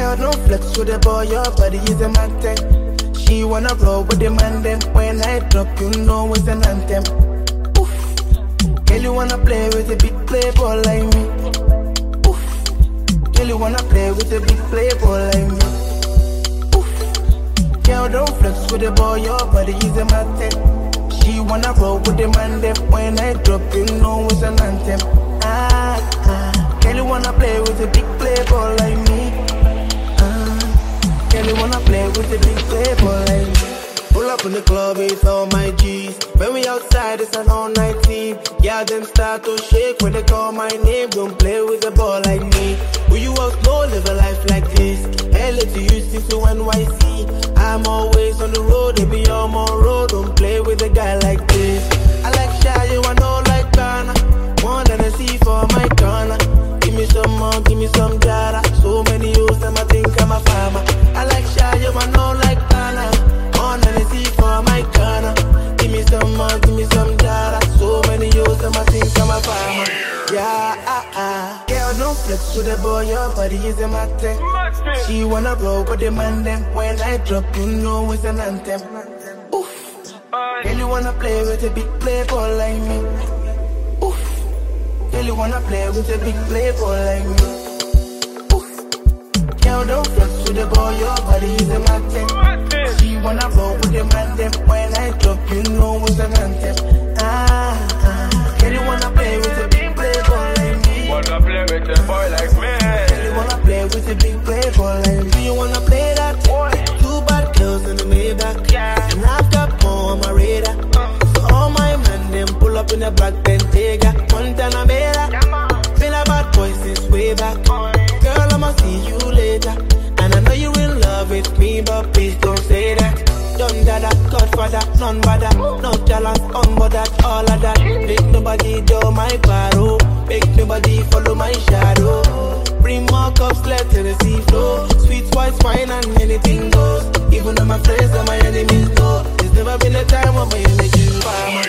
Girl, don't flex with the boy, your body is a mountain. She wanna roll with the man, then when I drop, you know it's an anthem. Oof. Girl, you wanna play with a big playboy like me. Oof. Girl, you wanna play with a big playboy like me. Oof. Girl, don't flex with the boy, your body is a mountain. She wanna roll with the man, then when I drop, you know it's an anthem. Girl, you wanna play with a big playboy like me. Girl, you wanna play with a big playboy like me. Pull up in the club with all my G's. When we outside, it's an all-night team. Yeah, them start to shake when they call my name. Don't play with a ball like me. Will you out slow, live a life like this? LA to Houston to NYC. I'm always on the road, they be on my road. Don't play with a guy like this. I like shy, you I know like Ghana. More than a sea for my corner. Give me some more, give me some jara. So many years, them I think I'm a farmer. I like shy, you I know like Ghana. More than a sea for my corner. Give me some more, give me some jara. So many years, them I think I'm a farmer. Yeah, girl, don't flex with the boy, your body is a matter. She wanna roll with the man, then when I drop, you know it's an anthem. Oof. Girl, you wanna play with a big playboy like me. Oof. Girl, you wanna play with a big playboy like me. Oof. Girl, don't flex with the boy, your body is a matter. She wanna roll with the man, then when I drop, you know it's an anthem. Girl, you wanna play with a big playboy like me. Wanna play with a boy like me. Girl, you wanna play with a big playboy like me. Do you wanna play that? Boy. Two bad girls in the Maybach. Yeah. And I've got more on my radar. So all my men, them pull up in the black Bentayga. Montana Bella. Been a bad boy since way back. Girl, I'ma see you later. And I know you in love with me, but please don't say that. Done that, Godfather, none bother. No challenge, unbothered, all of that. Make nobody do my paro. Make nobody follow my shadow. Bring more cups, let Tennessee flow. Sweet spice, wine and anything goes. Even though my friends and my enemies know. There's never been a time when my energy's fine.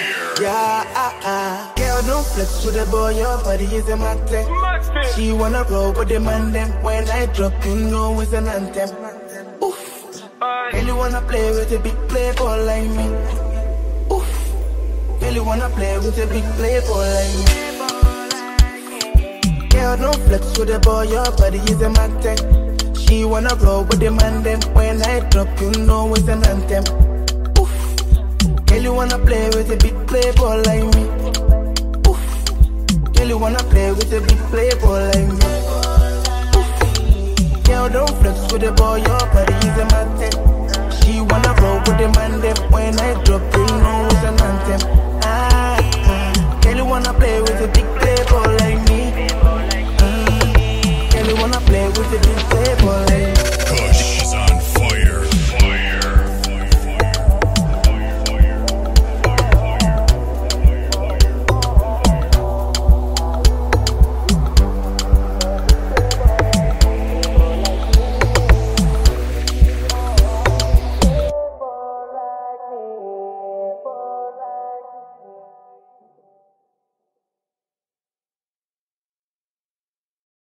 Yeah, girl, don't flex with the boy, your body is a matter. She wanna roll with the man, then when I drop, you know it's an anthem. Oof. Girl, you wanna play with a big playboy like me. Oof. Girl, you wanna play with a big playboy like me. Girl, don't flex with the boy, your body is a matter. She wanna roll with the man, then when I drop, you know it's an anthem. Oof. Girl, you wanna play with a big playboy like me. Oof. Girl, you wanna play with a big playboy like me. Girl, don't flex with the boy, your body is a matter. She wanna roll with the man, then when I drop, you know it's an anthem. Girl, you wanna play with a big playboy